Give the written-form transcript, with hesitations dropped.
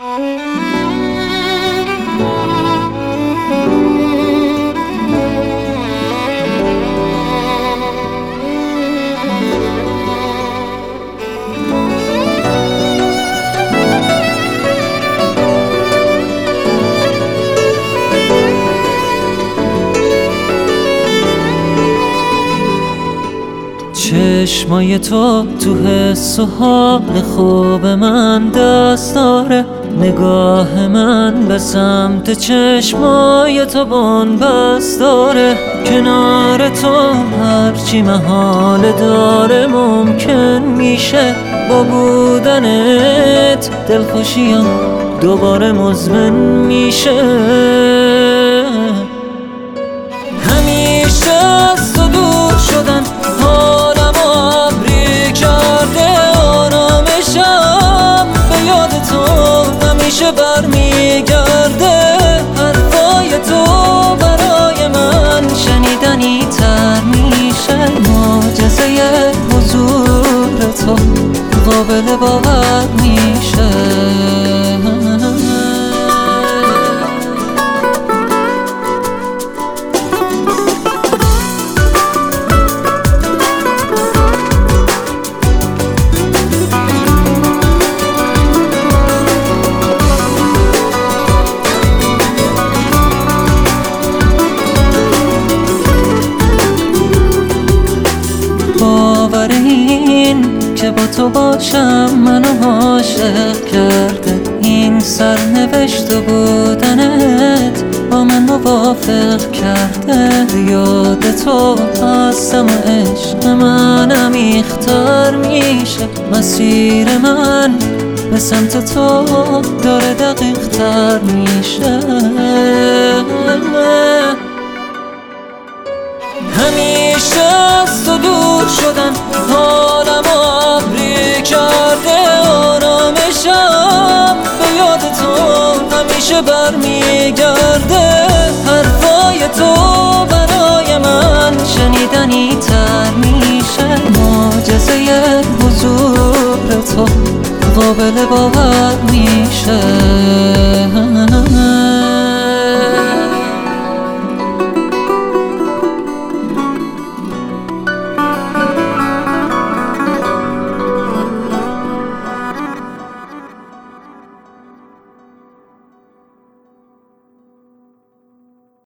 چشمای تو حس و حال خوب من دست داره، نگاه من به سمت چشمای تو بن‌بست داره. کنار تو هرچی محال داره ممکن میشه، با بودنت دلخوشیم دوباره مزمن میشه. همیشه از تو دور شدن حالم ابری کرده، آرامشم به یاد تو همیشه برمیگرده. حرفای تو برای من شنیدنی تر میشه، معجزه حضور تو قابل باور میشه. باور این که با تو باشم منو عاشق کرده، این سرنوشت و بودنت با من موافق کرده. یاد تو هستم و عشق من عمیق‌تر میشه، مسیر من به سمت تو داره دقیق‌تر میشه. همیشه از تو دور شدن حالم ابری کرده، آرامشم به یاد تو همیشه برمیگرده. حرفای تو برای من شنیدنی تر میشه، معجزه حضور تو قابل باور میشه.